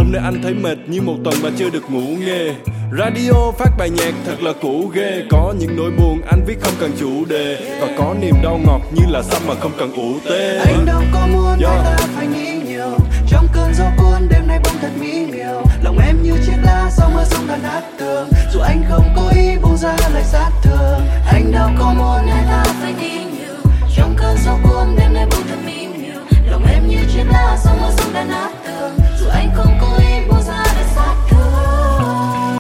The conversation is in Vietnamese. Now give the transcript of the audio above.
hôm nay anh thấy mệt như một tuần mà chưa được ngủ nghe. Radio phát bài nhạc thật là cũ ghê. Có những nỗi buồn anh viết không cần chủ đề, và có niềm đau ngọt như là sâm mà không cần ủ tê. Anh đâu có muốn người ta phải nghĩ nhiều. Trong cơn gió cuốn đêm nay bỗng thật mỹ miều. Lòng em như chiếc lá sau mưa rông đã nát tường. Dù anh không cố ý buông ra lời sát thương. Anh đâu có muốn người ta phải nghĩ nhiều. Trong cơn gió cuốn đêm nay bỗng thật mỹ miều. Lòng em như chiếc lá sau mưa rông đã nát